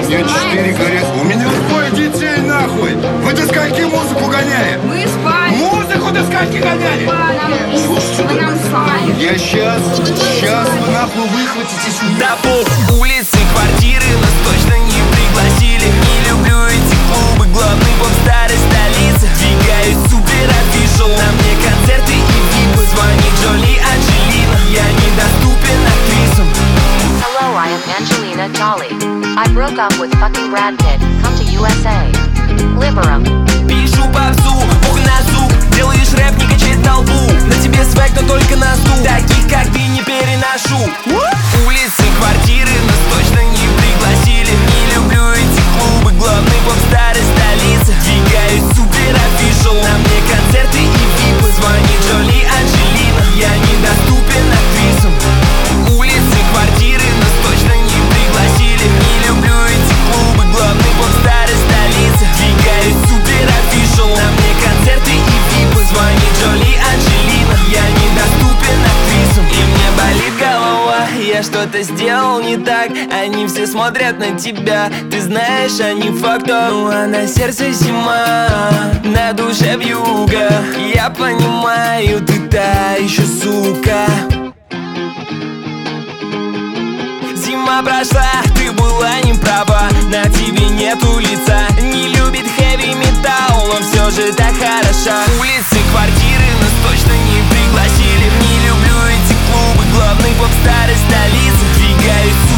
Мне 4 горят. У меня двое детей, нахуй. Вы до скольки музыку гоняли? Мы спали. Музыку до скольки гоняли? Мы нам спали. Я сейчас вы нахуй выхватите сюда. Да пол улицы, квартиры нас точно не пригласили. Не люблю эти клубы, главный поп старой столицы. Двигаюсь супер офишал, на мне концерты и випы. Звонит Джоли Анджелина, я недоступен актрисам. Hello, I am Angelina Jolie. I broke up with fucking Brad Pitt. Come to USA. Liberum. Пишу попсу, пух на зуб. Делаешь рэп, не качай толпу. На тебе свек, но только на стул. Таких, как ты, не переношу. Улицы, квартиры нас точно не пригласили. Не люблю эти клубы, главный поп старой столицы. Двигаюсь супер офишал, на мне концерты и випы. Звонит Джоли Анджелина, я недоступен актрисам. Улицы, квартиры нас точно не пригласили. Не люблю эти клубы, главный поп старой столицы. Двигаюсь супер офишал, на мне концерты и випы. Звонит Джоли Анджелина, я недоступен актрисам. И мне болит голова, я что-то сделал не так. Они все смотрят на тебя, ты знаешь, они фактор. Ну а на сердце зима, на душе вьюга. Я понимаю, ты та еще сука. Зима прошла, ты была не права. На тебе нету лица, не любит хэви металл, но все же так хороша. Улицы, квартиры нас точно не пригласили. Не люблю эти клубы, главный поп старой столицы. Двигаюсь